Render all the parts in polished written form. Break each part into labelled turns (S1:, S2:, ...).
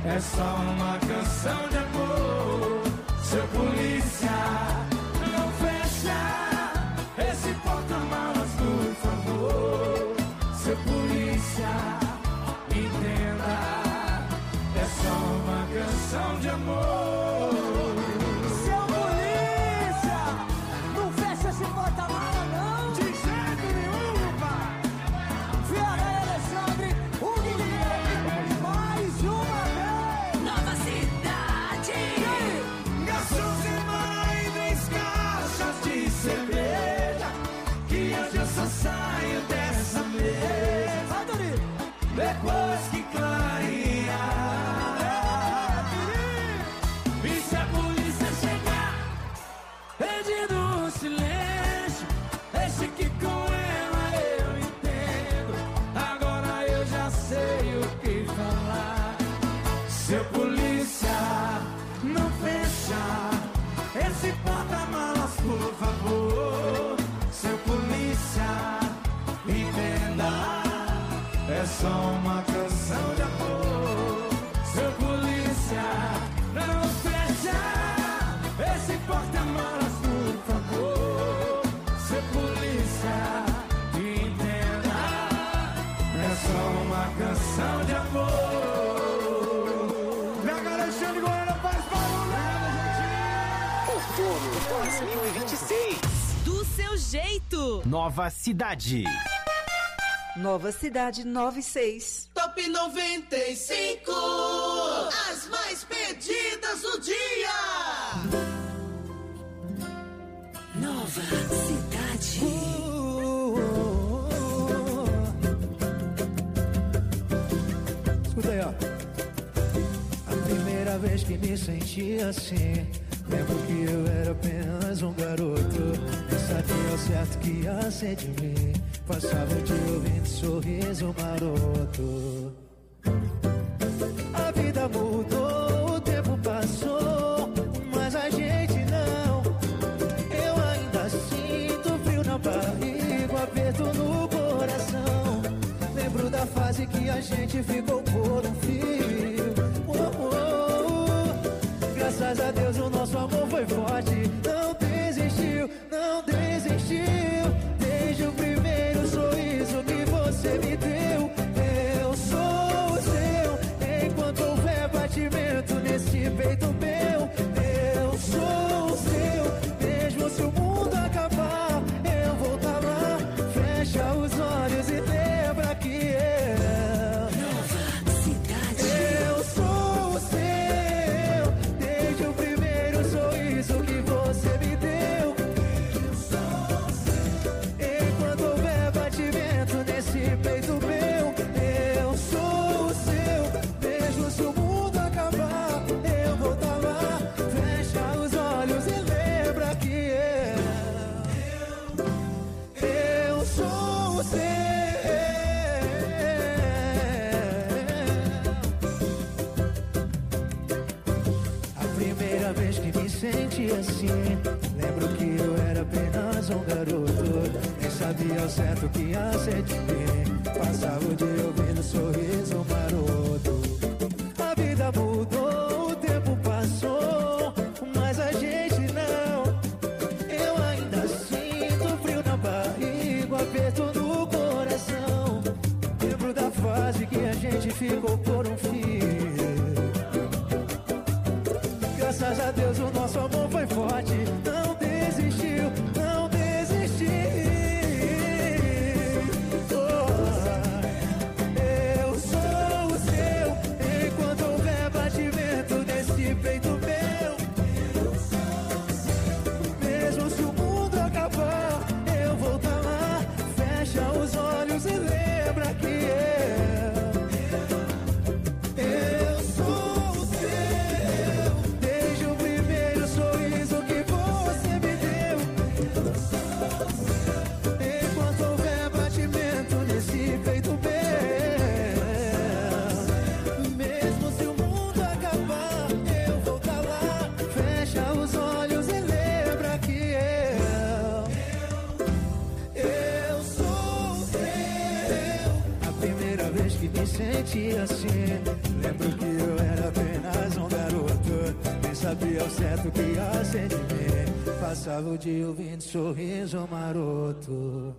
S1: é só uma canção de amor. Seu polícia, não fecha esse porta-malas, por favor. Seu polícia, entenda, é só uma canção de amor.
S2: Seu polícia, não fecha esse porta-malas, não.
S1: De jeito nenhum, pai.
S2: Fiara e Alexandre, o Guilherme, mais uma vez.
S3: Nova Cidade.
S1: Garçom semana e 10 caixas de cerveja, que hoje eu só saio dessa mesa
S2: Vai, Dori.
S1: depois que clarear. E se a polícia chegar pedindo um silêncio, deixe que com ela eu entendo. Agora eu já sei o que falar. Seu polícia, não fecha esse porta-malas, por favor. Seu polícia, entenda, é só uma canção de amor. Seu polícia, não fecha esse porta-malas, por favor. Seu polícia, entenda, é só uma canção de amor. Mega Alexandre Goiânia faz barulho.
S4: Outono 2026.
S3: Do seu jeito.
S5: Nova Cidade.
S6: Nova Cidade 96.
S7: Top 95. As mais pedidas do dia.
S3: Nova Cidade.
S8: Escuta aí, ó. A primeira vez que me senti assim, lembro que eu era apenas um garoto. Nem sabia ao certo que ia ser de mim. Passava o dia ouvindo sorriso maroto. A vida mudou, o tempo passou, mas a gente não. Eu ainda sinto frio na barriga, um aperto no coração. Lembro da fase que a gente ficou por um fio. Graças a Deus o nosso amor foi forte. Não desistiu, não desistiu. Desde o primeiro sorriso que você me deu. Eu sou o seu, enquanto houver batimento nesse peito meu. Eu sou o seu, mesmo se o mundo acabar, eu vou estar lá. Fecha os olhos e lembra que eu sou o seu, desde o primeiro sorriso que você me deu. Eu sou o seu, enquanto houver batimento nesse peito meu. Eu sou o seu, mesmo se o mundo acabar, eu vou estar lá. Fecha os olhos e lembra que eu sou o seu. Primeira vez que me senti assim, lembro que eu era apenas um garoto. Nem sabia ao certo que ia ser de mim. Passava o dia ouvindo sorriso maroto. A vida mudou, o tempo passou, mas a gente não. Eu ainda sinto frio na barriga, um aperto no coração. Lembro da fase que a gente ficou por um fio. Graças a Deus o nosso amor foi forte. Não desistiu, não desistiu. Oh, eu sou o seu, enquanto houver me senti assim. Lembro que eu era apenas um garoto, nem sabia ao certo o que ia ser de mim. Passava o dia ouvindo sorriso maroto.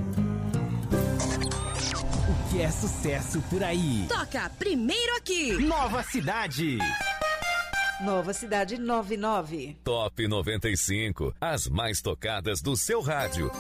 S4: O que é sucesso por aí?
S3: Toca primeiro aqui.
S4: Nova Cidade.
S6: Nova Cidade 99.
S5: Top 95. As mais tocadas do seu rádio.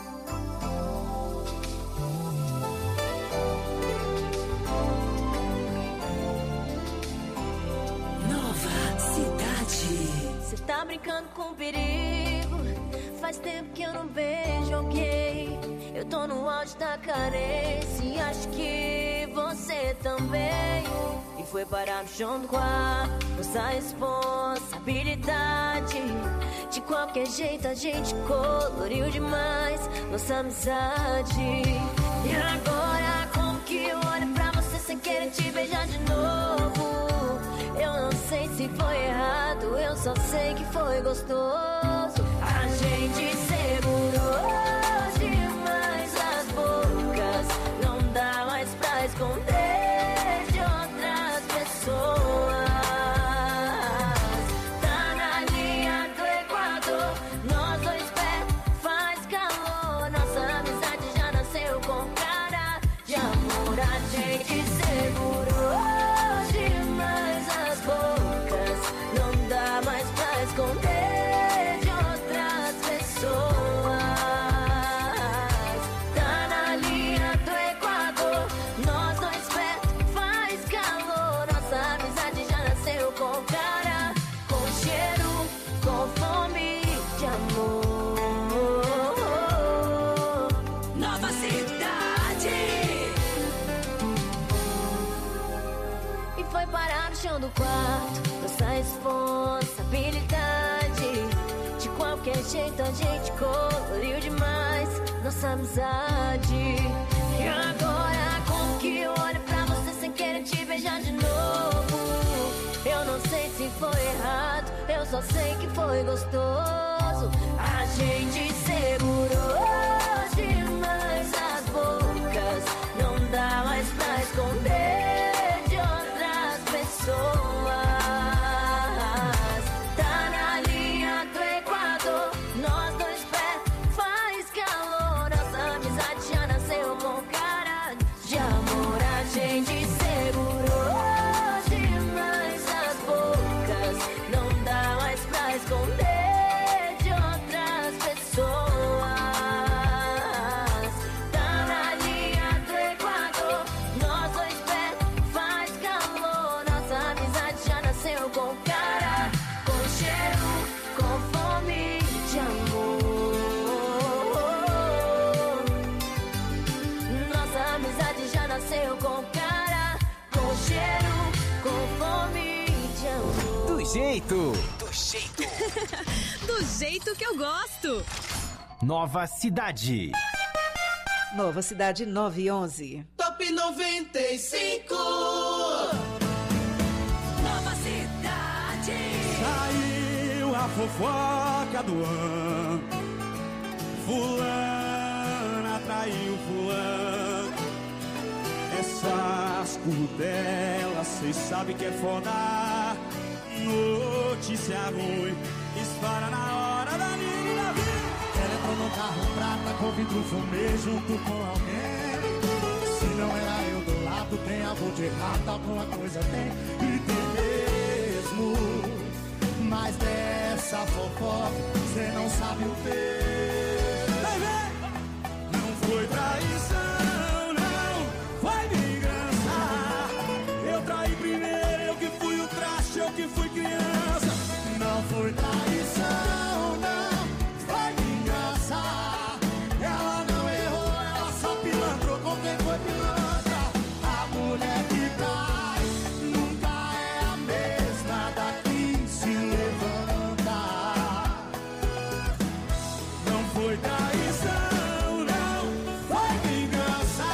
S3: Nova Cidade.
S9: Cê tá brincando com perigo. Faz tempo que eu não vejo alguém. Eu tô no auge da carência e acho que você também. E foi parar no chão do quarto. Nossa responsabilidade. De qualquer jeito a gente coloriu demais nossa amizade. E agora como que eu olho pra você sem querer te beijar de novo? Eu não sei se foi errado, eu só sei que foi gostoso. A gente segurou demais as bocas, não dá mais pra esconder de outras pessoas. Tá na linha do Equador, nós dois pés faz calor. Nossa amizade já nasceu com cara de amor. A gente segurou demais as bocas, não dá mais pra esconder de outras pessoas. Tá na linha do Equador, nós dois pés faz calor. Nossa amizade já nasceu com cara, com cheiro, com fome de amor.
S3: Nova Cidade.
S9: E foi parar no chão do quarto. Nossa responsabilidade. De qualquer jeito a gente coloriu demais nossa amizade. E agora como que eu olho pra você sem querer te beijar de novo? Eu não sei se foi errado, eu só sei que foi gostoso. A gente segurou demais as bocas, não dá mais pra esconder de outras pessoas. Tá na linha do Equador, nós dois pés faz calor. Nossa amizade já nasceu com cara de amor. A gente segurou demais as bocas, não dá mais pra esconder de outras pessoas. Tá na linha do Equador, nós dois pés faz calor. Nossa amizade já nasceu com cara, com cheiro, com fome de amor. Nossa amizade já nasceu com cara, com cheiro, com fome de amor.
S4: Do jeito.
S3: Do jeito que eu gosto.
S4: Nova Cidade.
S6: Nova Cidade 911.
S7: Top 95.
S3: Nova Cidade.
S1: Saiu a fofoca do ano. Fulana traiu fulano. Essas curtelas, cês sabem que é foda. Notícia ruim, dispara na hora da minha vida.
S8: Ela entrou no carro prata com vidro fumê junto com alguém. Se não era eu do lado, tem algo de errado, alguma coisa tem. E tem mesmo. Mas dessa fofoca, cê não sabe o ter.
S1: Não foi traição, não, foi vingança. Eu traí primeiro, eu que fui o traste, eu que fui criança.
S8: Não foi traição, não, foi vingança. Ela não errou, ela só pilantrou com quem foi pilantra. A mulher que trai nunca é a mesma daqui se levanta.
S1: Não foi traição, não, foi vingança.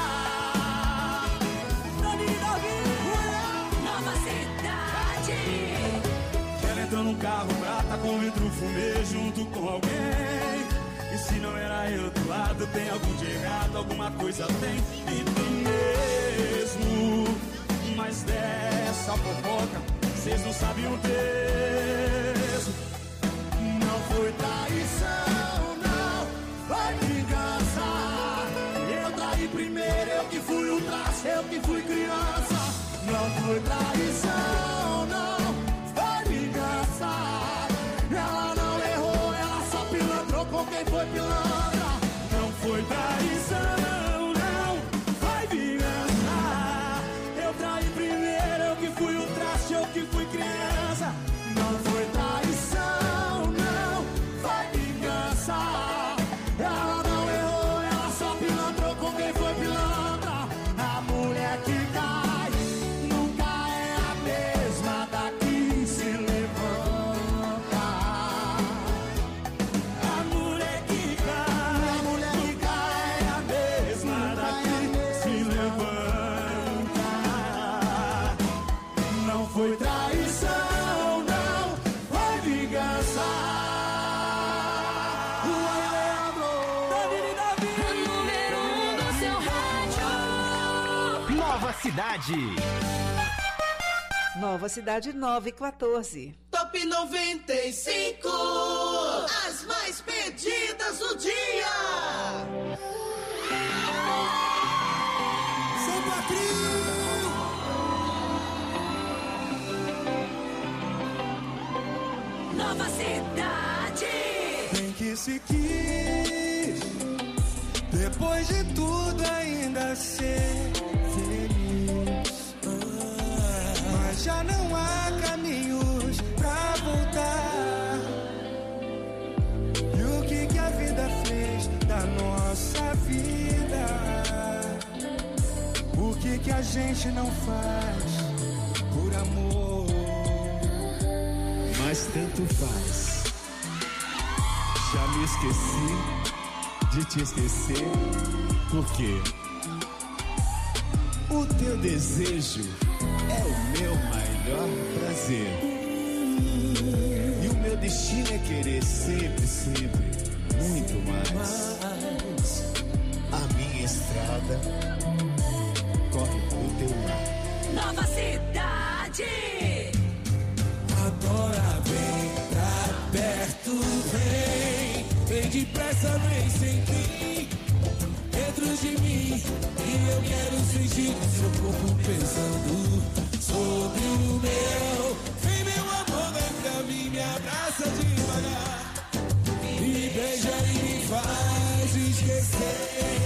S3: Nova Cidade.
S1: Ela entrou num carro prata com vidro fumê junto com alguém. E se não era eu do lado, tem algo de errado, alguma coisa tem. E tem mesmo. mas dessa fofoca vocês não sabem o peso. Não foi traição, não, foi vingança. Eu traí primeiro, eu que fui o traste, eu que fui criança. Não foi traição, não, foi vingança. Ela não errou, ela só pilantrou com quem foi pilantra. Não foi traição, não, foi vingança. Eu traí primeiro, eu que fui o traste, eu que fui criança. Não foi traição, não, foi vingança. Ela não errou, ela só pilantrou com quem foi pilantra. A mulher que cai nunca é a mesma da que se levanta. A mulher que cai é a mesma da que se levanta. Não foi traição, não, foi vingança.
S3: Número 1 do seu rádio.
S4: Nova Cidade.
S6: Nova Cidade 914.
S7: Top 95. As mais pedidas do dia.
S1: Santa Cruz.
S3: Nova Cidade.
S8: Bem que se quis, depois de tudo ainda ser feliz. Mas já não há caminhos pra voltar. E o que a vida fez da nossa vida? O que a gente não faz por amor? Mas tanto faz. Já me esqueci de te esquecer, porque o teu desejo é o meu maior prazer. E o meu destino é querer sempre, sempre muito mais. A minha estrada corre pro teu mar.
S3: Nova Cidade.
S1: Agora vem pra perto, vem depressa, vem sem fim, dentro de mim, e eu quero sentir seu corpo pesando sobre o meu. Vem meu amor, vem pra mim, me abraça devagar, me beija e me faz esquecer.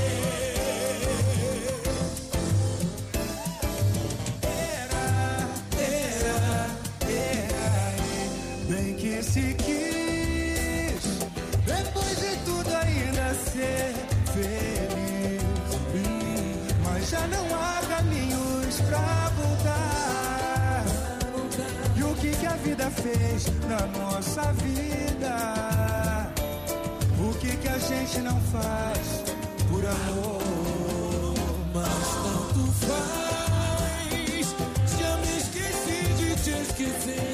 S8: Bem que se quis, depois de tudo ainda ser feliz. Mas já não há caminhos pra voltar. E o que a vida fez na nossa vida? O que a gente não faz por amor?
S1: Mas tanto faz, já me esqueci de te esquecer.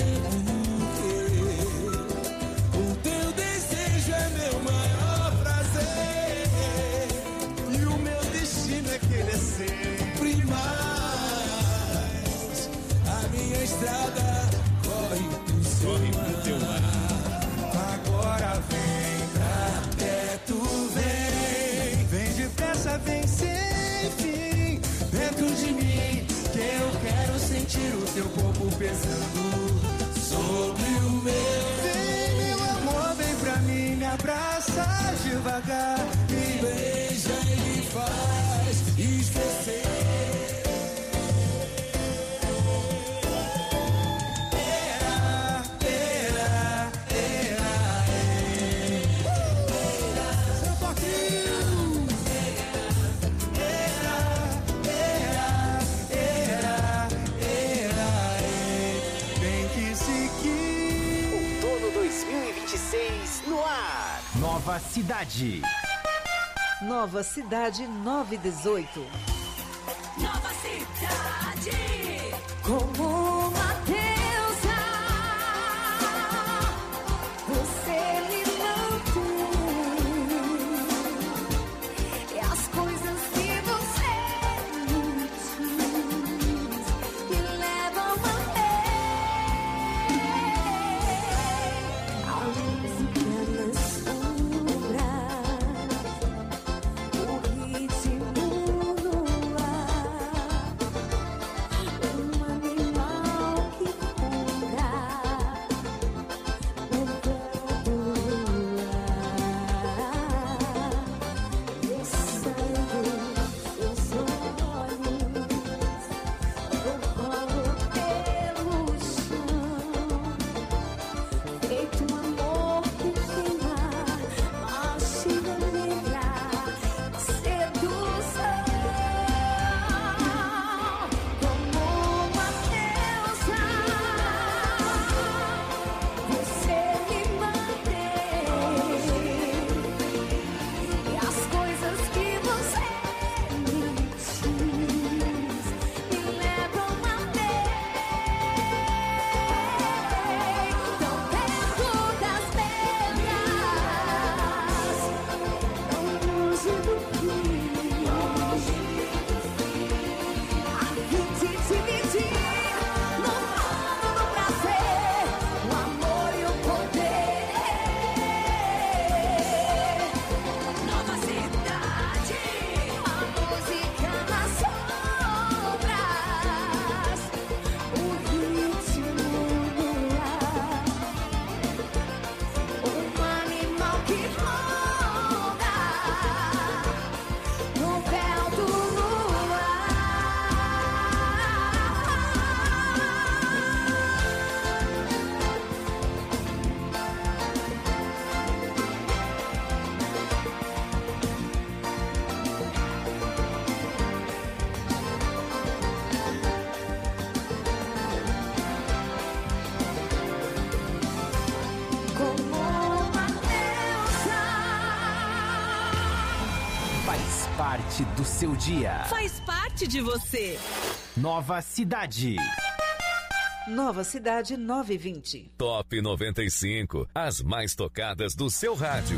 S8: Sempre mais.
S1: A minha estrada corre pro teu mar.
S8: Agora vem pra perto, vem depressa, vem sem fim, dentro de mim, que eu quero sentir o teu corpo pesando sobre o meu. Vem meu amor, vem pra mim, me abraça devagar, me beija e me faz esquecer.
S4: Outono 2026 no ar. Nova Cidade.
S6: Nova Cidade 918.
S3: Nova Cidade.
S9: Como uma deusa, você me mantém. E as coisas que você me diz, que
S4: parte do seu dia.
S3: Faz parte de você.
S4: Nova Cidade.
S6: Nova Cidade 920.
S5: Top 95. As mais tocadas do seu rádio.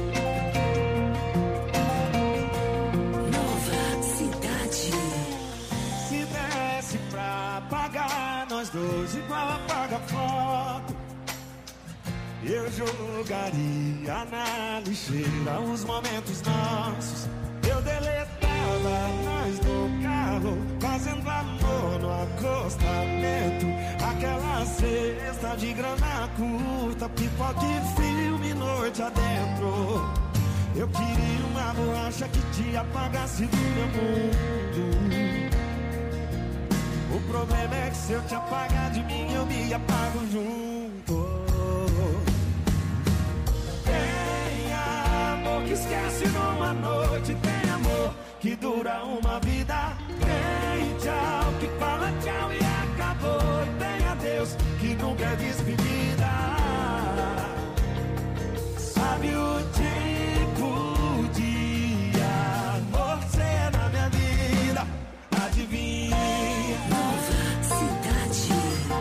S3: Nova Cidade.
S1: Se desse pra apagar nós dois igual apaga foto, eu jogaria na lixeira os momentos nossos. Eu deletava nós no carro, fazendo amor no acostamento. Aquela cesta de grana curta, pipoca e filme noite adentro. Eu queria uma borracha que te apagasse do meu mundo. O problema é que se eu te apagar de mim, eu me apago junto. Tem amor que esquece numa noite, tem amor que dura uma vida. Tem tchau que fala tchau e acabou. E tem adeus que nunca é despedida. Sabe o tipo de amor que é na minha vida? Adivinha?
S3: Nova Cidade.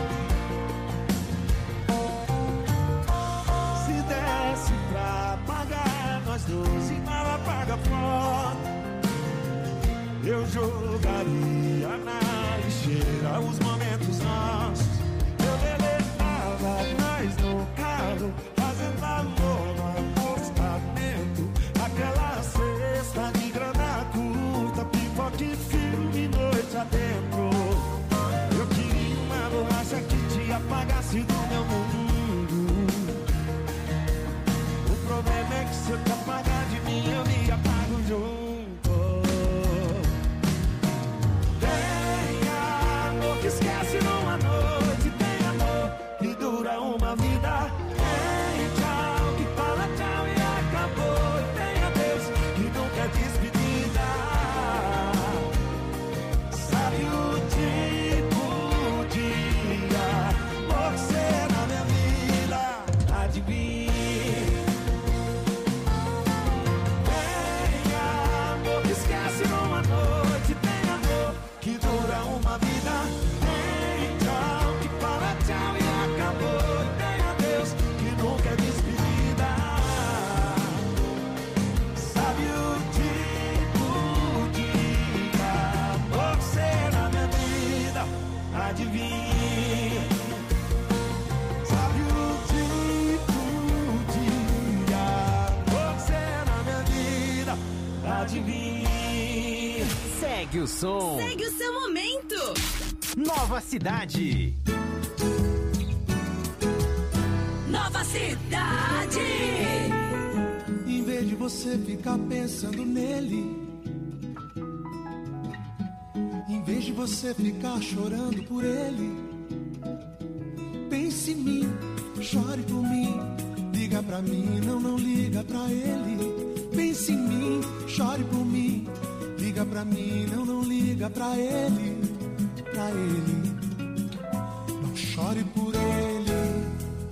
S1: Se desse pra apagar nós dois igual apaga foto, eu jogaria na lixeira os momentos nossos. Eu deletava nós no carro, fazendo amor no acostamento. Aquela cesta de grana curta, pipoca e filme noite adentro. Eu queria uma borracha que te apagasse do meu mundo. O problema é que se eu te apagar de mim, eu me apago junto. Que esquece numa noite, tem amor que dura uma vida. Tem tchau que fala tchau e acabou. E tem adeus que nunca é despedida. Sabe o tipo de amor que você na minha vida? Adivinha? Tem amor que esquece numa noite, tem amor que dura uma vida. Adivinha? Sabe o tipo de amor que você é na minha vida? Adivinha?
S4: Segue o som.
S3: Segue o seu momento.
S4: Nova Cidade.
S3: Nova Cidade.
S8: Em vez de você ficar pensando nele, em vez de você ficar chorando por ele, pense em mim, chore por mim, liga pra mim, não liga pra ele. Pense em mim, chore por mim, liga pra mim, não liga pra ele, pra ele. Não chore por ele.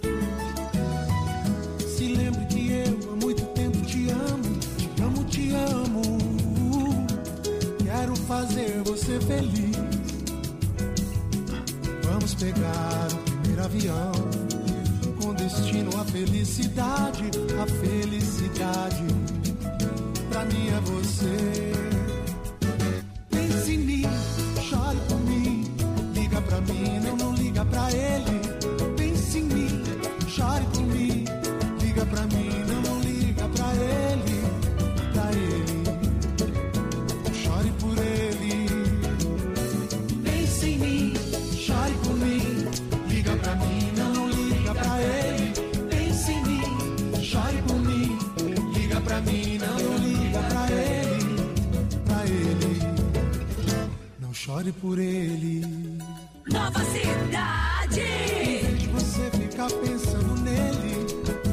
S8: Se lembre que eu há muito tempo te amo, te amo, te amo. Quero fazer você feliz. Vamos pegar o primeiro avião com destino à felicidade, a felicidade. Pra mim é você. Pense em mim, chore por mim, liga pra mim, não liga pra ele. Pense em mim, chore por mim, liga pra mim, não liga pra ele, pra ele. Chore por ele. Pense em mim, chore por mim, liga pra mim, não liga pra ele. Pense em mim, chore por mim, liga pra mim, não liga pra ele, pra ele. Não chore por ele.
S3: Nova Cidade.
S8: Em vez de você ficar pensando nele,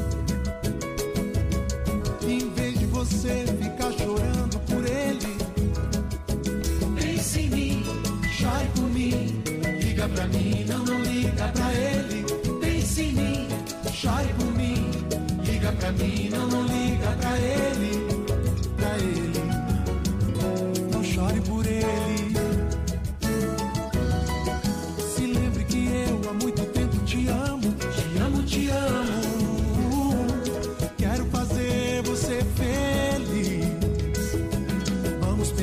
S8: em vez de você ficar chorando por ele, pense em mim, chore por mim, liga pra mim, não liga pra ele. Pense em mim, chore por mim, liga pra mim, não liga pra ele, pra ele.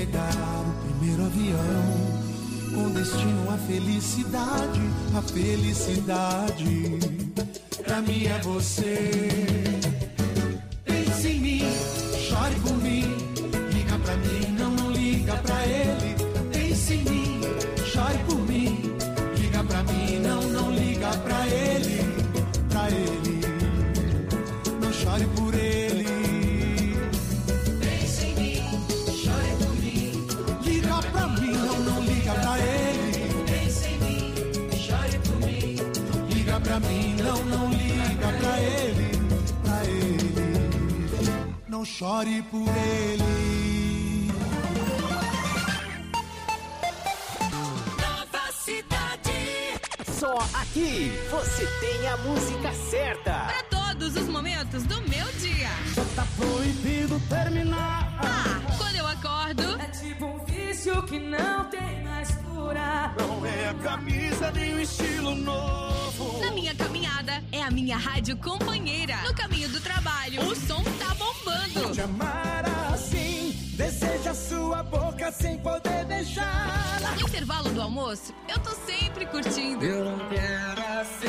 S1: pegar o primeiro avião com destino à felicidade, a felicidade pra mim é você. Pense em mim, chore por mim, liga pra mim, não liga pra ele. Pense em mim, chore por mim, liga pra mim, não liga pra ele, pra ele, não chore por ele. Pense em mim, chore por mim, liga pra mim, não liga pra ele. Pense em mim, chore por mim, liga pra mim, não liga pra ele, não chore por ele.
S3: Nova Cidade.
S4: Só aqui você tem a música certa.
S3: Para todos os momentos do meu dia.
S2: Já tá proibido terminar.
S3: Quando eu acordo.
S2: É tipo um vício que não tem mais cura.
S1: Não é a camisa nem o estilo novo.
S3: Na minha caminhada, é a minha rádio companheira. No caminho do trabalho, o som tá bombando.
S2: Te amar assim, deseja sua boca sem poder beijar.
S3: No intervalo do almoço, eu tô sempre curtindo.
S2: Eu não quero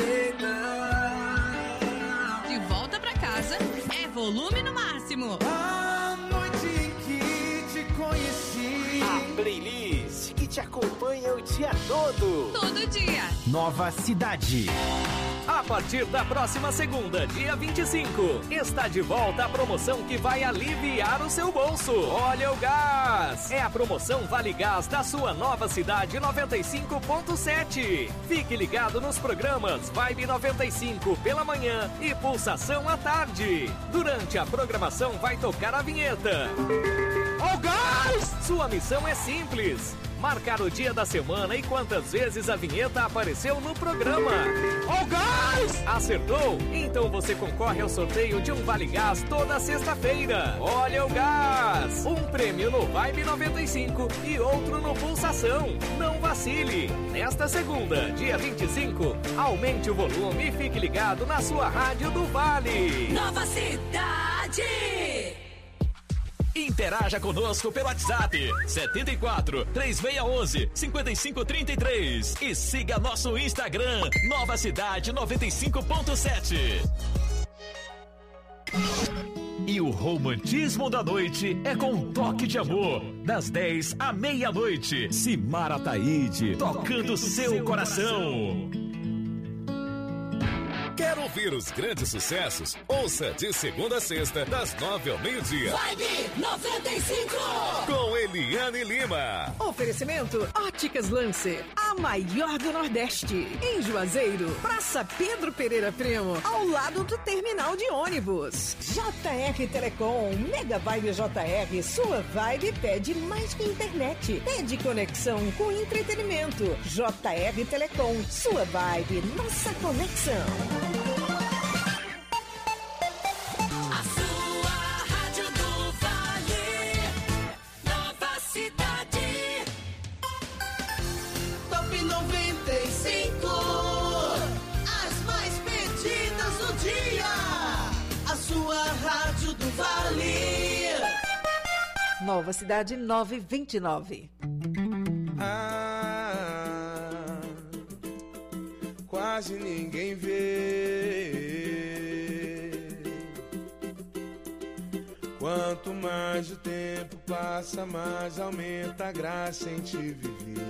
S2: aceitar.
S3: De volta pra casa, é volume no máximo.
S2: A noite em que te conheci.
S4: A playlist que te acompanha o dia todo.
S3: Todo dia.
S4: Nova Cidade.
S5: A partir da próxima segunda, dia 25, está de volta a promoção que vai aliviar o seu bolso. Olha o gás! É a promoção Vale Gás da sua Nova Cidade 95.7. Fique ligado nos programas Vibe 95 pela manhã e Pulsação à tarde. Durante a programação vai tocar a vinheta. Ó o gás! Sua missão é simples: marcar o dia da semana e quantas vezes a vinheta apareceu no programa. Ó o gás! Acertou? Então você concorre ao sorteio de um Vale Gás toda sexta-feira. Olha o gás! Um prêmio no Vibe 95 e outro no Pulsação. Não vacile! Nesta segunda, dia 25, aumente o volume e fique ligado na sua rádio do Vale.
S3: Nova Cidade.
S10: Interaja conosco pelo WhatsApp 74 3611 5533 e siga nosso Instagram Nova Cidade 95.7. E o romantismo da noite é com um toque de amor, das 10 à meia-noite. Simara Taide, tocando seu coração.
S5: Quer ouvir os grandes sucessos? Ouça de segunda a sexta, das 9 ao meio-dia.
S3: Vibe 95.
S5: Com Eliane Lima.
S11: Oferecimento Óticas Lancer, a maior do Nordeste. Em Juazeiro, Praça Pedro Pereira Primo, ao lado do terminal de ônibus. JR Telecom, Mega Vibe JR, sua vibe pede mais que internet. Pede conexão com entretenimento. JR Telecom, sua vibe, nossa conexão.
S3: A sua rádio do Vale. Nova Cidade.
S7: Top 95. As mais pedidas do dia. A sua rádio do Vale.
S6: Nova Cidade 929.
S1: Quase ninguém vê. Quanto mais o tempo passa, mais aumenta a graça em te viver.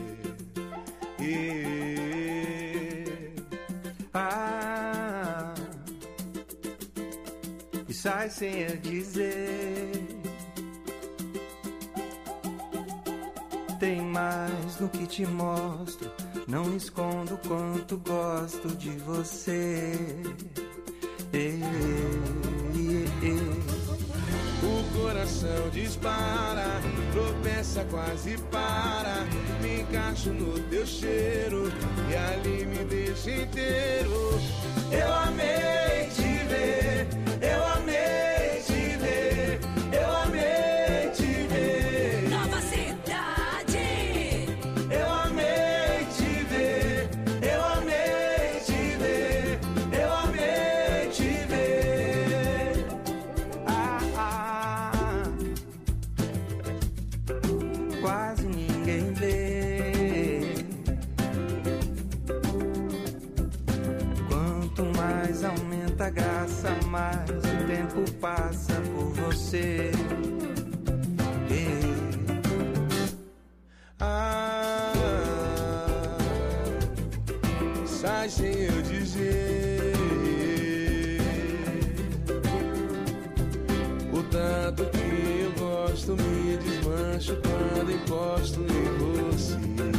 S1: E sai sem eu dizer. Tem mais no que te mostro. Não escondo quanto gosto de você. O coração dispara, tropeça, quase para. Me encaixo no teu cheiro e ali me deixa inteiro. Eu amei te ver, eu amei te ver, eu amei te ver.
S3: Nova Cidade.
S1: Eu amei te ver, eu amei te ver, eu amei te ver.
S12: quase ninguém vê. Quanto mais aumenta a graça, mais o tempo passa por você.
S1: Sai sem eu dizer o tanto que eu gosto, me desmancho quando encosto em você.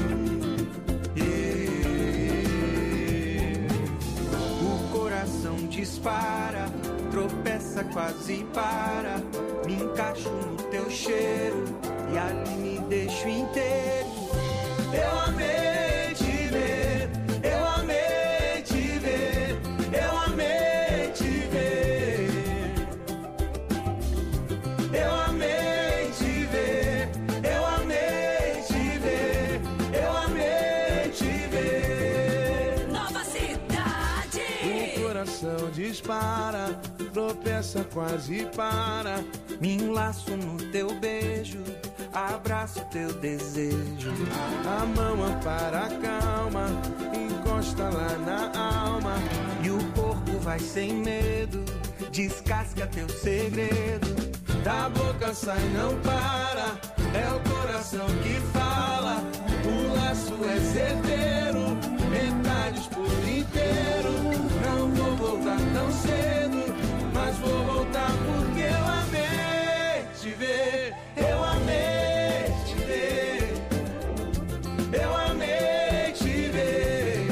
S12: O coração dispara, tropeça, quase para. Me encaixo no teu cheiro e ali me deixo inteiro. Eu amei te ver, eu amei te ver, eu amei te ver. Eu amei te ver, eu amei te ver, eu amei te ver.
S7: Nova Cidade.
S1: O coração dispara, tropeça, quase para.
S12: Me enlaço no teu beijo, abraço teu desejo.
S1: A mão ampara a calma, encosta lá na alma.
S12: E o corpo vai sem medo, descasca teu segredo.
S1: Da boca sai, não para, é o coração que fala. O laço é certeiro, metades por inteiro. Não vou voltar tão cedo, mas vou voltar porque eu amei te ver. Eu amei te ver, eu amei te ver,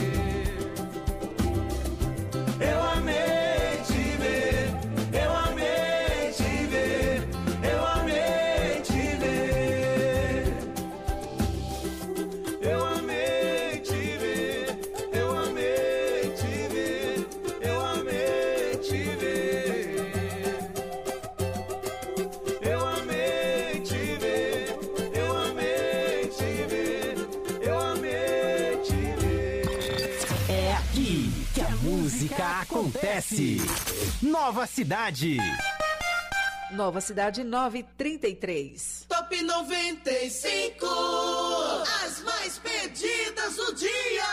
S1: eu amei te ver, eu amei te ver, eu amei te ver, eu amei te ver, eu amei te ver, eu amei te ver, eu amei te ver, eu amei te ver, eu amei te ver.
S13: É aqui que a música acontece. Nova Cidade.
S6: Nova Cidade 933.
S7: Top 95. As mais pedidas do dia.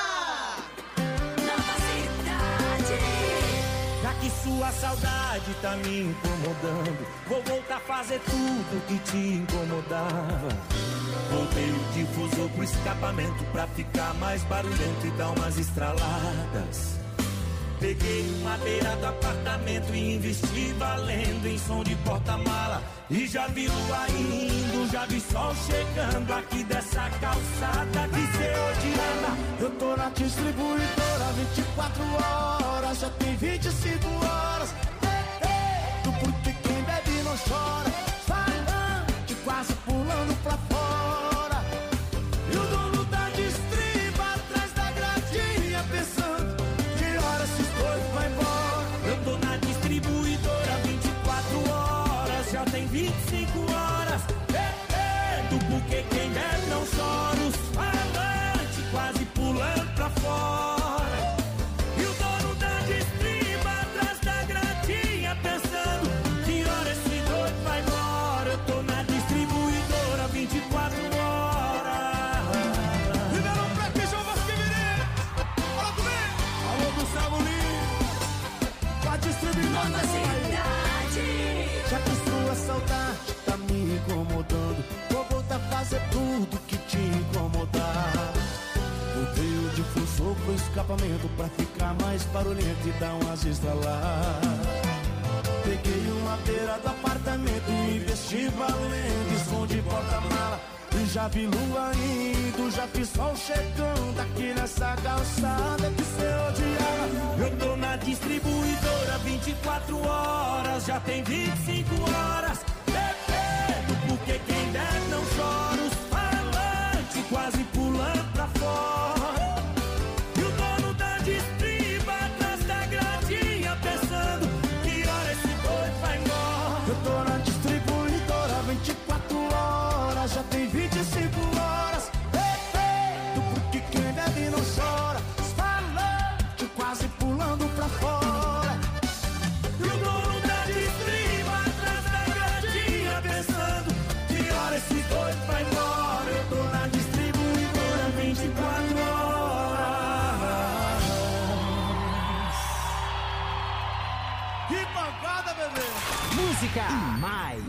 S7: Nova Cidade.
S2: Já que sua saudade tá me incomodando, vou voltar a fazer tudo que te incomodava. Voltei o difusor pro escapamento pra ficar mais barulhento e dar umas estraladas. Peguei uma beira do apartamento e investi valendo em som de porta-mala. E já vi lua indo, já vi sol chegando aqui dessa calçada que cê odiava.
S1: Eu tô na distribuidora 24 horas, já tem 25 horas. Tu porque quem bebe não chora, falante quase pulando pra fora. E o dono da distriba atrás da gradinha pensando que hora esses dois vai embora.
S2: Eu tô na distribuidora 24 horas, já tem 25 horas. Tu porque quem bebe não chora, os falantes quase pulando pra fora. E o dono da distriba atrás da gradinha pensando que hora esse doido vai embora. Eu tô na distribuidora 24 horas.
S1: Liberou pra aqui, João Vasco Mineiro. Fala comigo. Alô, Gustavo Lima. Pra distribuidora
S7: Nova Cidade.
S1: Já que sua saudade tá me incomodando, vou voltar a fazer tudo que te incomodar. Botei o difusor pro escapamento pra ficar mais barulhento e dar umas estraladas. Peguei uma beira do apartamento e investi valendo em som de porta-mala. E já vi lua indo, já vi sol chegando aqui nessa calçada que cê odiava.
S2: Eu tô na distribuidora 24 horas, já tem 25 horas. Porque quem deve não chora, os falantes quase pulando pra fora. E o dono da distriba atrás da gradinha pensando que hora esse doido vai embora.
S1: Eu tô na distribuidora 24 horas, já tem 25 horas. Porque quem bebe não chora, os falantes quase pulando pra fora.
S2: E o dono da distriba atrás da gradinha pensando que hora esse doido vai
S13: música e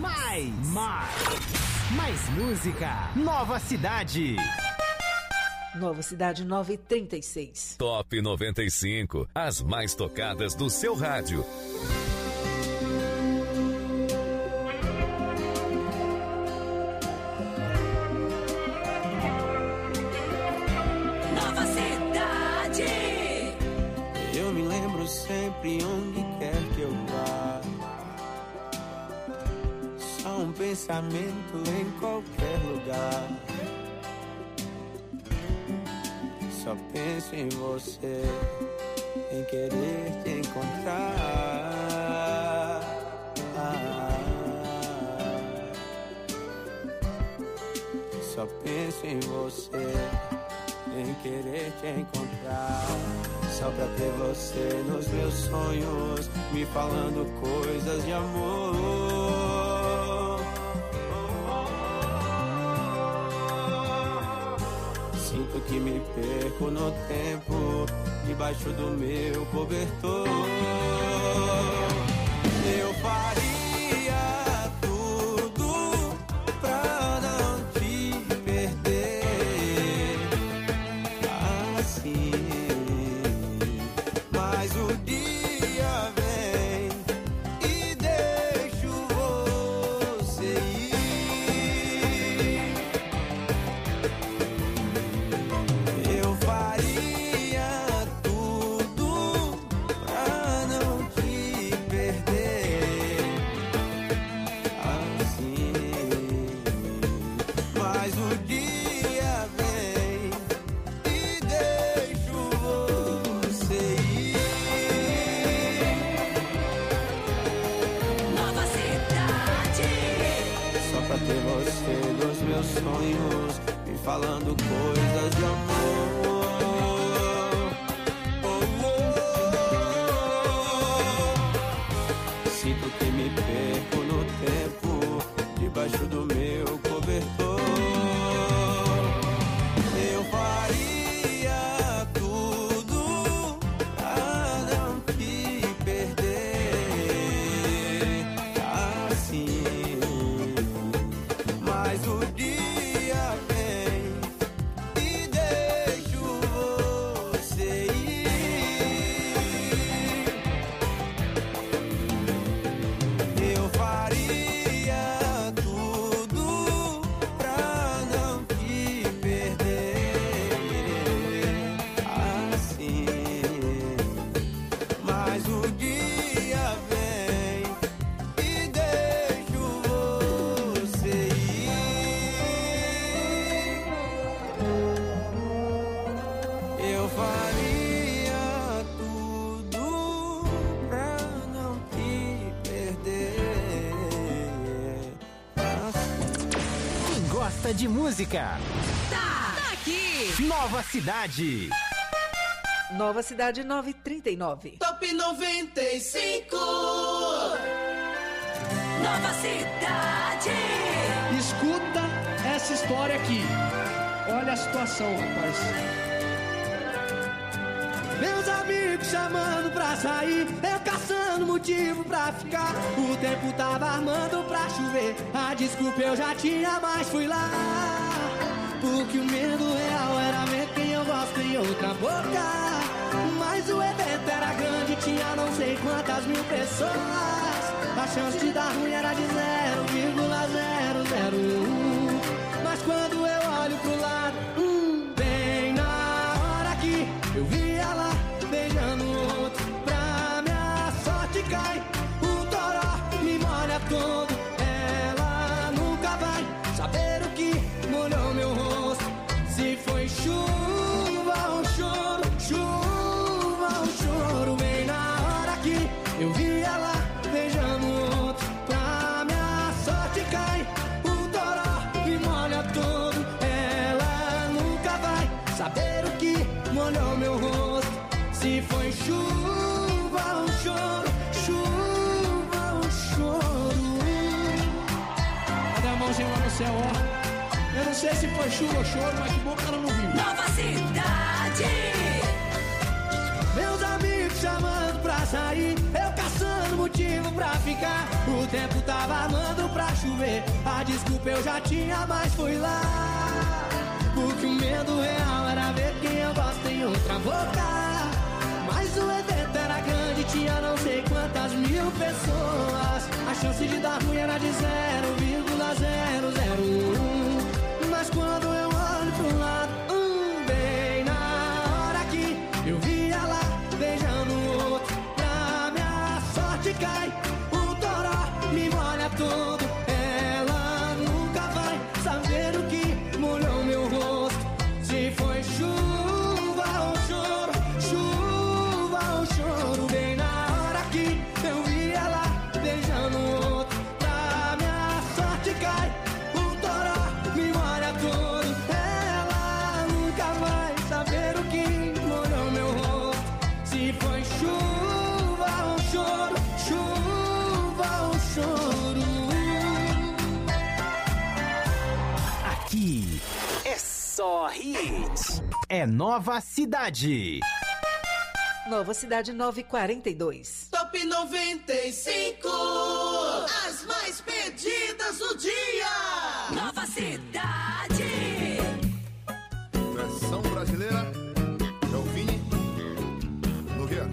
S13: mais música. Nova Cidade.
S6: Nova Cidade 936.
S10: Top 95, as mais tocadas do seu rádio.
S7: Nova Cidade.
S12: Eu me lembro sempre onde quer que eu vá. Só um pensamento em qualquer lugar. Só penso em você, em querer te encontrar. Só penso em você, em querer te encontrar. Só pra ter você nos meus sonhos, me falando coisas de amor. Sinto que me perco no tempo, debaixo do meu cobertor. Eu faria tudo pra não te perder assim. Mas o dia vem e deixo você ir. Eu faria tudo pra não te perder assim. Mas o dia vem e deixo você ir.
S7: Nova Cidade.
S12: Só pra ter você nos meus sonhos, me falando coisas de amor. Sinto que me perco no tempo, debaixo do meu cobertor. Eu faria tudo pra não te perder assim. Mas o dia vem e deixo você ir. Eu faria tudo pra não te perder assim. Mas o dia vem e deixo você ir. Eu faria tudo pra não te perder assim.
S13: Quem gosta de música,
S3: Tá aqui.
S13: Nova Cidade.
S6: Nova Cidade 939.
S7: Top 95. Nova Cidade.
S14: Escuta essa história aqui. Olha a situação, rapaz.
S8: Meus amigos chamando pra sair, eu caçando motivo pra ficar. O tempo tava armando pra chover, a desculpa eu já tinha, mas fui lá. Porque o medo real era ver quem eu gosto em outra boca. Mas o evento era grande, tinha não sei quantas mil pessoas. A chance de dar ruim era de 0,001. Mas quando eu olho pro lado, bem na hora que eu vi ela beijando outro, pra minha sorte cai o toró, me molha todo. Ela nunca vai saber o que molhou meu rosto. Se foi chuva ou choro, chuva ou choro. Bem na hora que eu vi ela beijando outro, pra minha sorte cai o toró, me molha todo. Ela nunca vai saber o que molhou meu rosto. Se foi chuva ou choro, chuva ou choro.
S14: Cadê a mãozinha lá no céu, ó? Eu não sei se foi chuva ou choro, mas que bom que ela não viu.
S7: Nova Cidade.
S8: Meus amigos chamando pra sair, eu caçando motivo
S14: pra ficar. O tempo tava amando pra chover. A desculpa eu já tinha, mas fui lá. Porque o medo real era ver quem eu gosto em outra boca. Mas o evento era grande, tinha não sei quantas mil pessoas. A chance de dar ruim era de 0,001. Mas quando eu olho pro lado, bem na hora que eu vi ela beijando o outro, pra minha sorte cai o toró, me molha todo. Ela nunca vai saber o que molhou meu rosto. Se foi chuva ou choro, chuva ou choro. Bem na hora que eu vi ela beijando o outro, pra minha sorte cai o toró, me molha todo. Ela nunca vai saber o que molhou meu rosto. Se foi chuva ou choro, chuva ou choro.
S13: Aqui é só hits. É Nova Cidade.
S6: Nova Cidade 942.
S7: Top 95. As mais pedidas do dia. Nova Cidade.
S1: Versão brasileira. É o Vini Nogueira.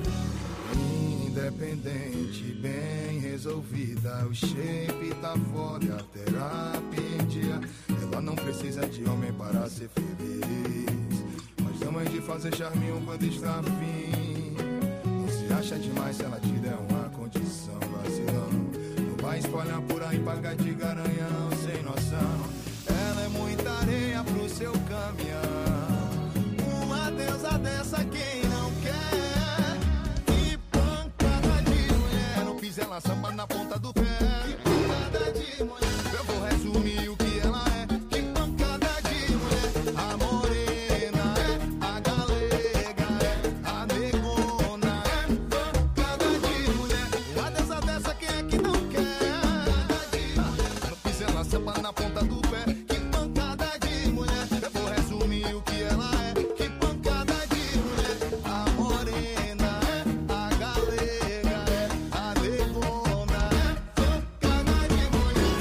S1: Independente, bem resolvida. O shape tá foda, a terapia em dia. Ela não precisa de homem para ser feliz. Mas não é de fazer charminho quando está afim. Não se acha demais se ela te der uma condição, vacilão. Não vai espalhar por aí, pagar de garanhão, sem noção. Ela é muita areia pro seu caminhão. Uma deusa dessa quem não quer. Que pancada de mulher. Não fiz ela samba na ponta do pé. Que pancada de mulher. Eu vou resumir o que ela é. Que pancada de mulher. A morena é, a galega é, a negona é. Pancada de mulher. Uma deusa dessa quem é que não quer. Não fiz ela samba na ponta do pé. Que pancada de mulher. Eu vou resumir o que ela é. Que pancada de mulher. A morena é, a galega é, a negona é. Pancada de mulher.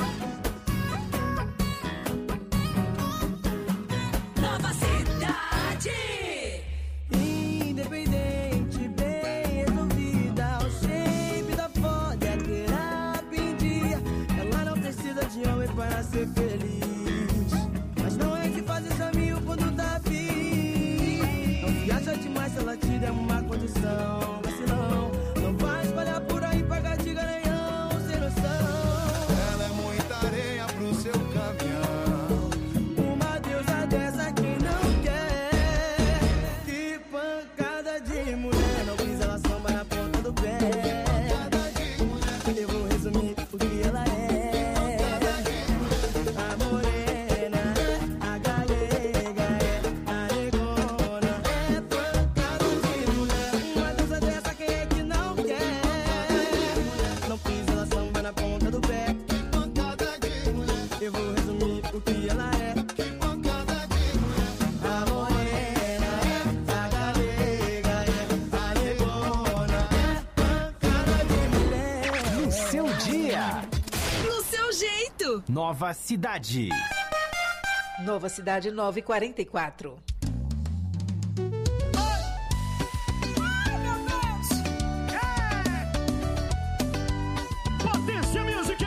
S7: Nova Cidade.
S14: Independente, bem resolvida. O shape da foda, a terapia em dia. Ela não precisa de homem para ser feliz. Mas não é de fazer caminho quando tá afim. Não se acha demais se ela te der uma condição, vacilão. Não vai espalhar por aí, pagar de garanhão, sem noção.
S1: Ela é muita areia pro seu caminhão.
S14: Uma deusa dessa que não quer. Que pancada de mulher. Não quis ela samba na ponta do pé. Eu vou resumir o que ela é. A morena é, a galega é, a negona é. Pancada de mulher. Uma deusa dessa quem é que não quer. Não quis ela samba na ponta do pé. Eu vou resumir o que ela é. A morena é, a galega é, a negona é. Pancada de mulher.
S13: No seu dia.
S3: No seu jeito.
S13: Nova Cidade.
S6: Nova Cidade 944.
S10: Potência Music.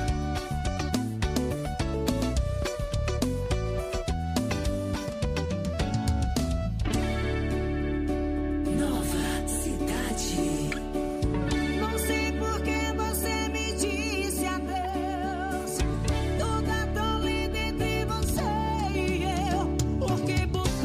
S7: Nova Cidade.
S9: Não sei por que você me disse adeus. Tudo é tão lindo entre você e eu. Porque por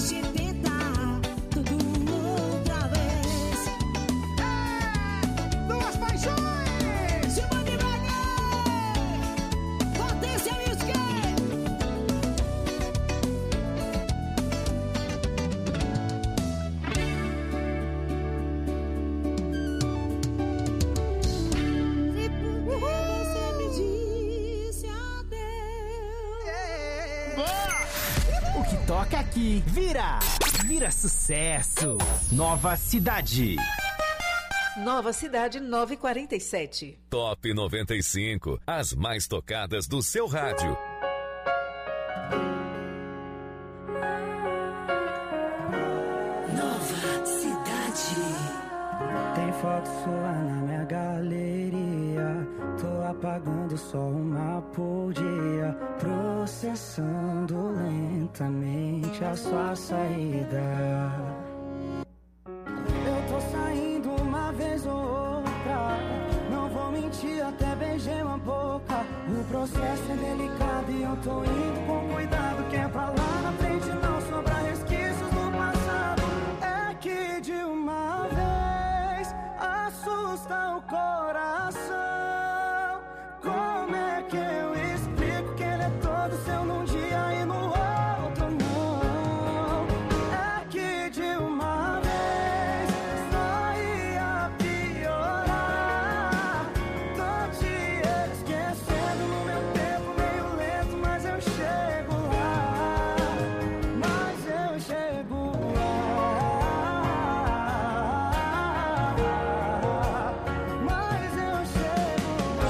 S7: gente tentar tudo outra vez.
S14: Duas paixões!
S7: Simone Wagner! Potência Music! Você me disse adeus.
S13: O que toca aqui vira sucesso. Nova Cidade.
S6: Nova Cidade 947.
S10: Top 95, as mais tocadas do seu rádio.
S7: Nova Cidade.
S8: Tem foto sua na minha galeria. Tô apagando só uma por dia. Processando lentamente a sua saída. Eu tô saindo uma vez ou outra. Não vou mentir, até beijei uma boca. O processo é delicado e eu tô indo com cuidado. Que é pra lá na frente não sobrar resquícios do passado. É que de uma vez assusta o coração. Como é que eu explico que ele é todo seu num dia e no outro não? É que de uma vez só ia piorar. Tô te esquecendo no meu tempo meio lento, mas eu chego lá. Mas eu chego lá. Mas eu chego lá.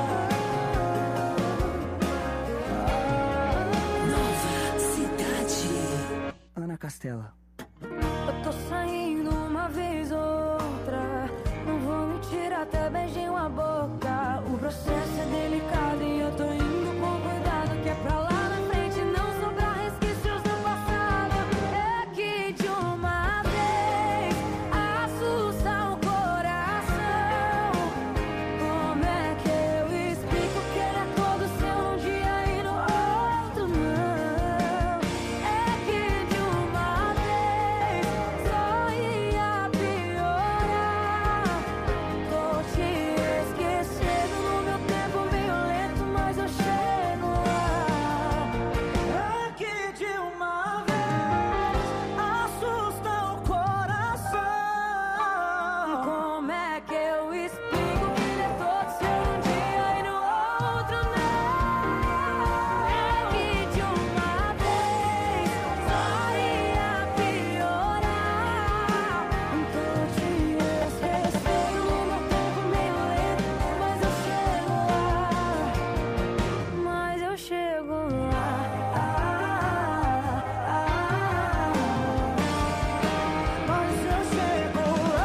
S7: Nova Cidade.
S8: Ana Castela.
S9: Eu tô saindo uma vez ou outra. Não vou mentir, até beijei uma boca. O processo é delicado e eu tô indo com cuidado. Que é pra lá na frente não sobrar resquícios do passado. É que de uma vez assusta o coração. Como é que eu explico que ele é todo seu um dia e no outro não? É que de uma vez só ia piorar. Tô te esquecendo no meu tempo meio lento, mas eu chego lá.
S8: É que de uma vez assusta o coração.
S9: Como é que eu explico que ele é todo seu um dia e no outro não? É que de uma vez só ia piorar. Tô te esquecendo no meu tempo meio lento, mas eu chego lá. Mas eu chego lá.
S8: Mas eu chego lá.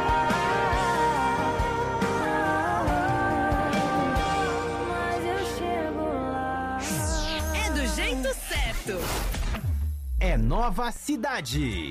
S9: Mas eu chego lá.
S3: É do jeito certo.
S13: É Nova Cidade.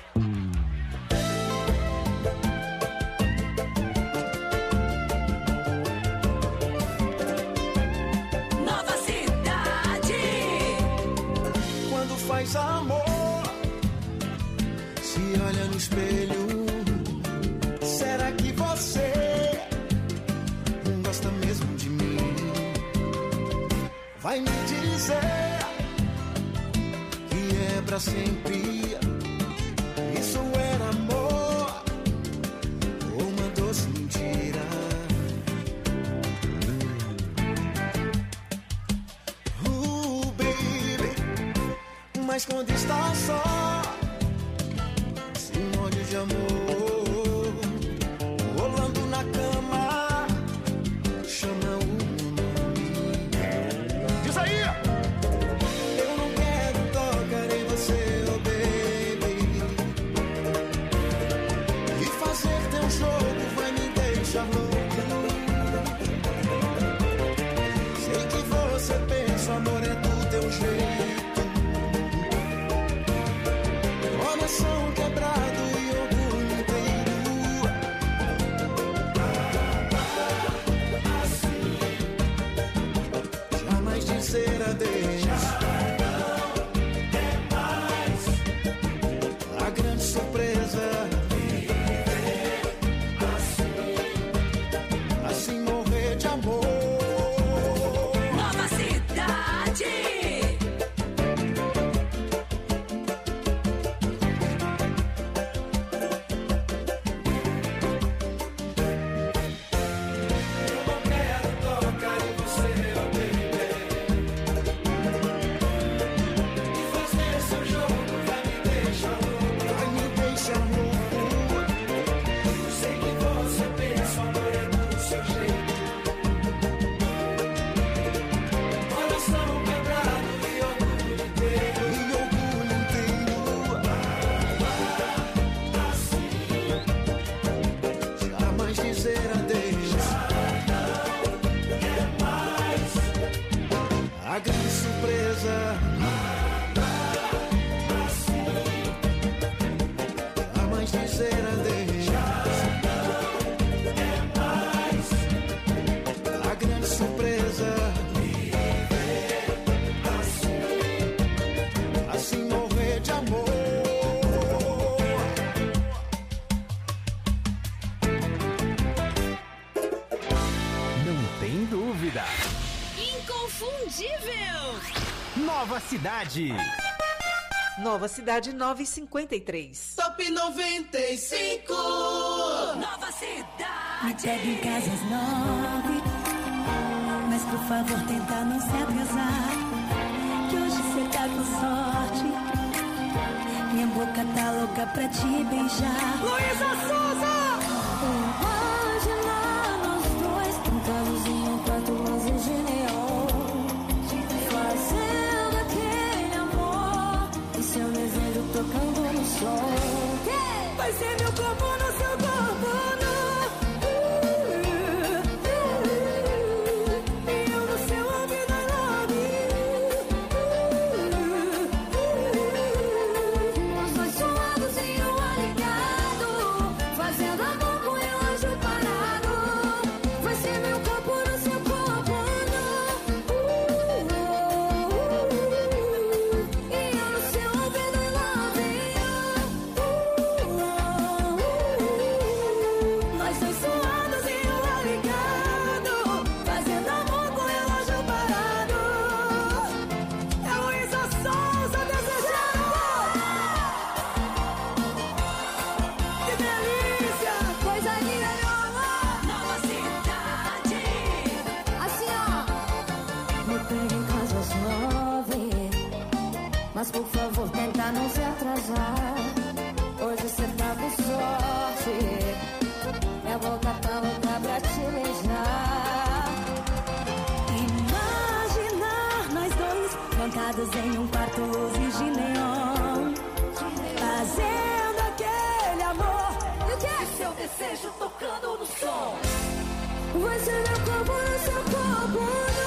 S7: Nova Cidade.
S1: Quando faz amor, se olha no espelho. Será que você não gosta mesmo de mim? Vai me dizer que é pra sempre. Isso era amor ou uma doce mentira? Baby, mas quando está só, se molha de amor, rolando na cama, chama o meu nome. Diz aí! Eu não quero tocar em você, oh baby. E fazer teu jogo vai me deixar louco. Sei que você pensa, amor é do teu jeito.
S13: Nova Cidade.
S6: Nova Cidade 953.
S14: Top 95.
S7: Nova Cidade.
S9: Me pega em casa às 9, mas por favor tenta não se atrasar, que hoje cê tá com sorte. Minha boca tá louca pra te beijar.
S14: Luísa Souza.
S9: Imagina nós dois, pintados em um quarto, luzes de neon, fazendo aquele amor e seu desejo tocando no som. Vai ser meu corpo no seu corpo, e eu no seu ouvido, I love you. Nós dois suados em um aligado, fazendo amor com o relógio parado. Vai ser meu corpo no seu corpo, e eu no seu ouvido, I love you. Nós dois suados em um aligado, fazendo amor com o relógio parado. É Luísa Souza desejando. Que delícia! Coisa linda, meu amor!
S7: Nova Cidade.
S9: Assim, ó. Me pega em casa às 9, mas por favor tenta não se atrasar. Hoje cê tá com sorte. Minha boca tá louca pra te beijar. Imaginar nós dois plantados em um quarto, luzes de neon, fazendo aquele amor. E o que é seu desejo tocando no som? Vai ser meu corpo no seu corpo,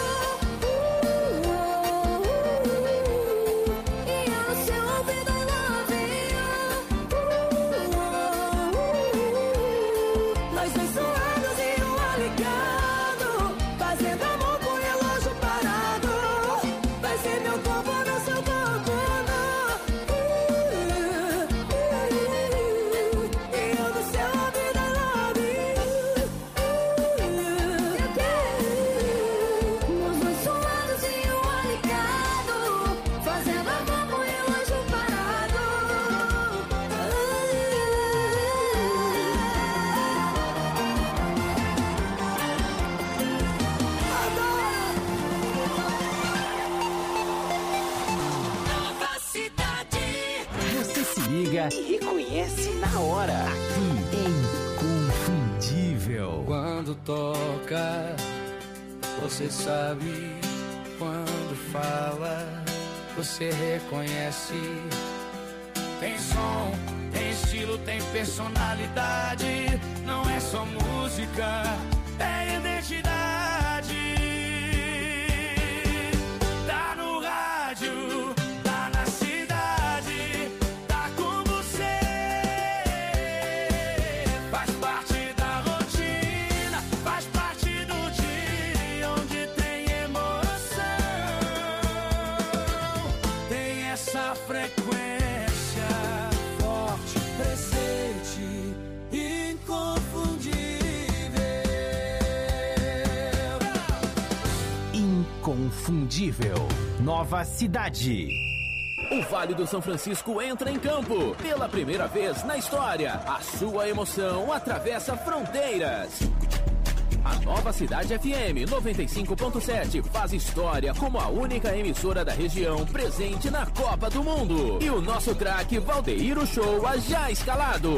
S9: e eu no seu ouvido, I love you. Nós dois suados em um aligado, fazendo amor com o relógio parado. Vai ser meu corpo no seu corpo, e eu no seu ouvido, I love you. Nós dois suados em um aligado, fazendo amor com o relógio parado.
S7: Nova Cidade.
S13: Você se liga e reconhece na hora. Aqui é Inconfundível.
S12: Quando toca, você sabe. Quando fala, você reconhece. Tem som, tem estilo, tem personalidade. Não é só música, é identidade. Tá no rádio, tá na cidade, tá com você. Faz parte da rotina, faz parte do dia onde tem emoção. Tem essa frequência forte, presente, inconfundível.
S13: Inconfundível. Nova Cidade.
S5: O Vale do São Francisco entra em campo. Pela primeira vez na história, a sua emoção atravessa fronteiras. A Nova Cidade FM 95.7 faz história como a única emissora da região presente na Copa do Mundo. E o nosso craque Valdeir Uchoa já escalado.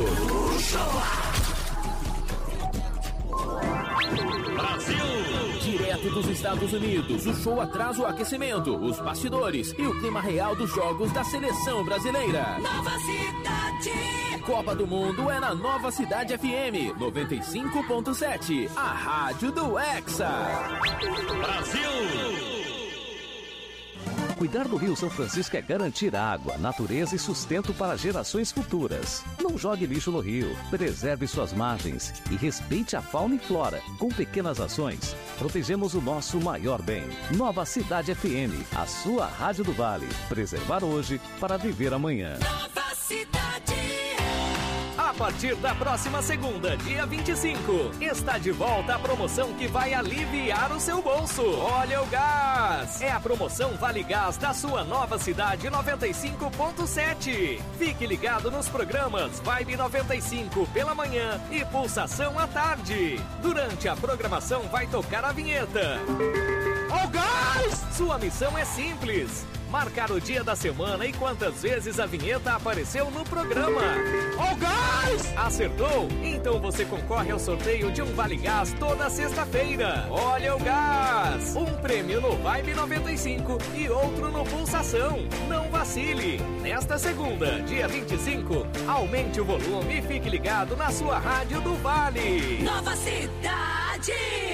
S5: Direto dos Estados Unidos, o show traz o aquecimento, os bastidores e o clima real dos jogos da seleção brasileira.
S7: Nova Cidade.
S5: Copa do Mundo é na Nova Cidade FM 95.7, a rádio do Hexa.
S10: Brasil!
S15: Cuidar do Rio São Francisco é garantir água, natureza e sustento para gerações futuras. Não jogue lixo no rio, preserve suas margens e respeite a fauna e flora. Com pequenas ações, protegemos o nosso maior bem. Nova Cidade FM, a sua rádio do Vale. Preservar hoje para viver amanhã.
S7: Nova Cidade.
S5: A A partir da próxima segunda, dia 25, está de volta a promoção que vai aliviar o seu bolso. Olha o gás! É a promoção Vale Gás da sua nova cidade 95.7. Fique ligado nos programas Vibe 95 pela manhã e Pulsação à tarde. Durante a programação vai tocar a vinheta. Ó o gás! Sua missão é simples: marcar o dia da semana e quantas vezes a vinheta apareceu no programa. Ó o gás! Acertou? Então você concorre ao sorteio de um Vale Gás toda sexta-feira. Olha o gás! Um prêmio no Vibe 95 e outro no Pulsação. Não vacile! Nesta segunda, dia 25, aumente o volume e fique ligado na sua rádio do Vale.
S7: Nova Cidade.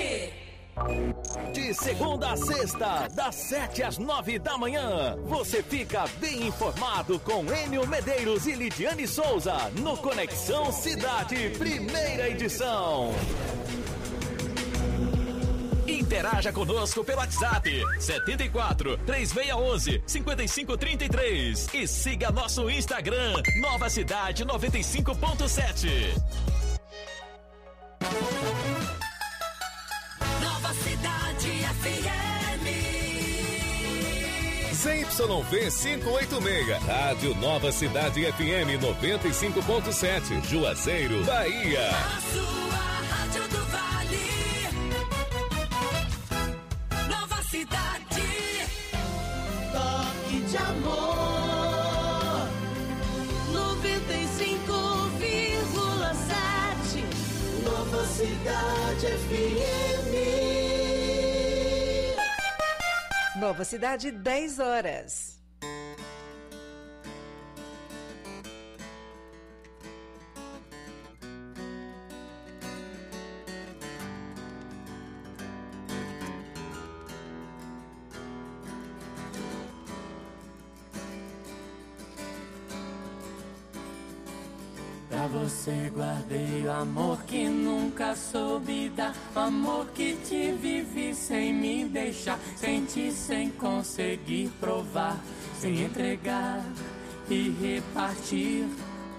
S10: De segunda a sexta, das 7 às 9 da manhã, você fica bem informado com Enio Medeiros e Lidiane Souza no Conexão Cidade, primeira edição. Interaja conosco pelo WhatsApp 74 3611 5533 e siga nosso Instagram Nova Cidade 95.7.
S7: Cidade FM.
S16: ZYV 586, Rádio Nova Cidade FM 95.7, Juazeiro, Bahia.
S7: A sua rádio do Vale. Nova Cidade.
S14: Toque de amor. 95,7. Nova Cidade FM.
S6: Nova Cidade, 10 horas.
S17: Pra você guardei o amor que nunca soube dar, o amor que te vivi sem me deixar, senti sem conseguir provar, sem entregar e repartir.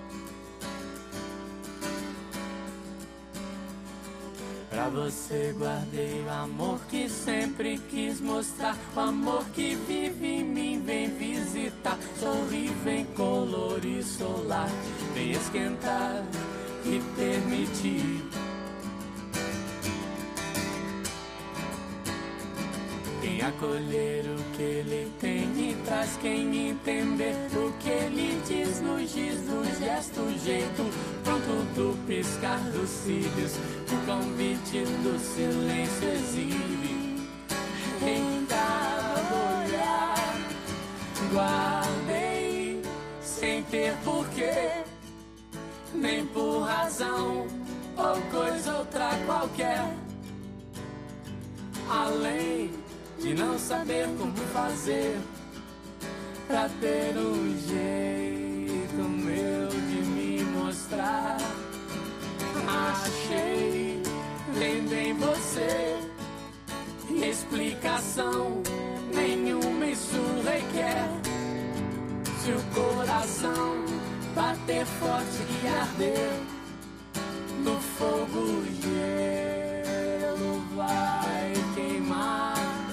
S17: Pra você guardei o amor que sempre quis mostrar, o amor que vive em mim, vem visitar, sorri, vem colorir solar, vem esquentar e permitir. Quem acolher o que ele tem e traz quem entender o que ele diz no giz do gesto, jeito pronto do piscar dos cílios, o convite do silêncio exibe. Em cada olhar guardei sem ter porquê, nem por razão ou coisa outra qualquer, além de não saber como fazer pra ter um jeito meu de me mostrar. Achei vendo em você explicação nenhuma, isso requer. Se o coração bater forte e arder no fogo, gelo vai queimar.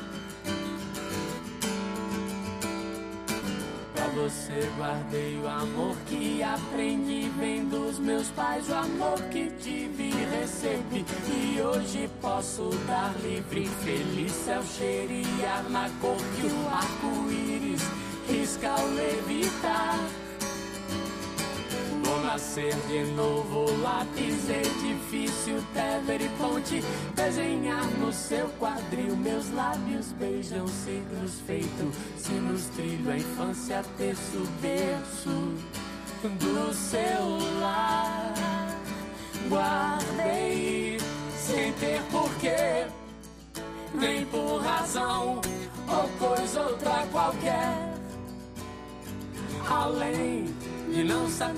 S17: Pra você guardei o amor que aprendi, vem dos meus pais, o amor que tive e recebi, e hoje posso dar livre, feliz céu cheirar na cor que o arco-íris risca ao levitar. Vou nascer de novo, lápis, edifício, Tever e ponte, desenhar no seu quadril, meus lábios beijam signos feitos, sinos trilho a infância, terço, berço do seu lar. Guardei sem ter porquê, nem por razão ou coisa outra qualquer, além de não saber